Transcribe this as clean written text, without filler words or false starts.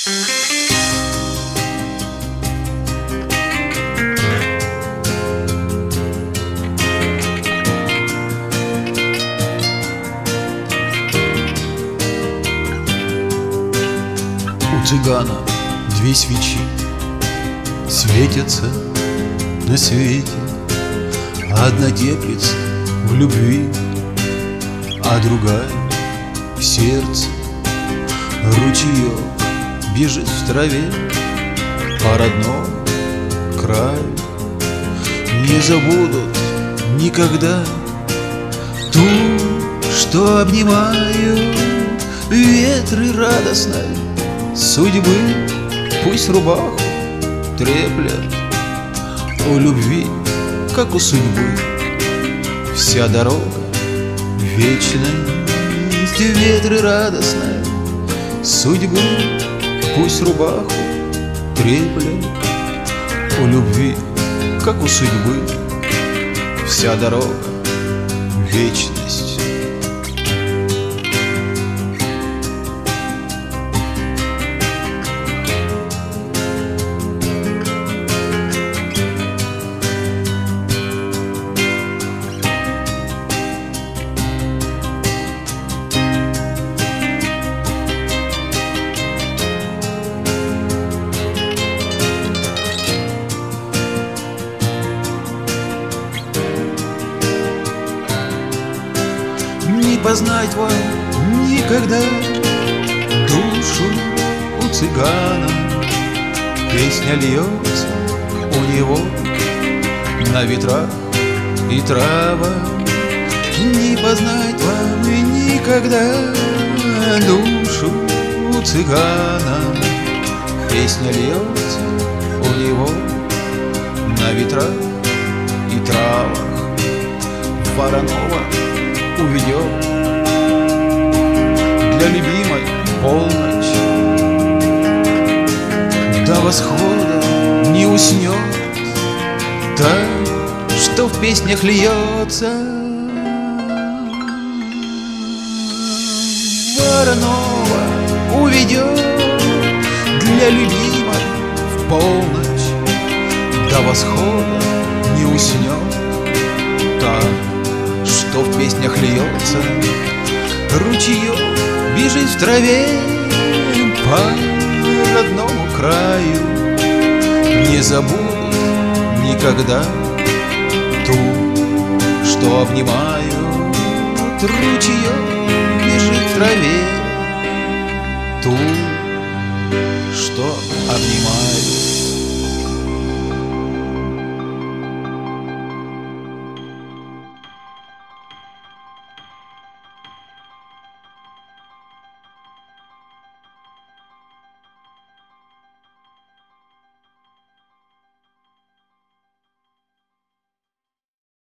У цыгана две свечи светятся на свете. Одна теплится в любви, а другая в сердце. Ручеек бежит в траве по родному краю. Не забудут никогда ту, что обнимаю. Ветры радостной судьбы пусть рубаху треплят. У любви, как у судьбы, вся дорога вечная. Ветры радостной судьбы пусть рубаху треплят. У любви, как у судьбы, вся дорога вечность. Не познать вам никогда душу у цыгана. Песня льется у него на ветрах и травах. Не познать вам никогда душу у цыгана. Песня льется у него на ветрах и травах. Воронова уведет для любимой полночь. До восхода не уснет та, что в песнях льется. Воронова уведет для любимой в полночь. До восхода не уснет та, что в песнях льется. Ручеек бежит в траве по родному краю. Не забудут никогда ту, что обнимают. Ручеек бежит в траве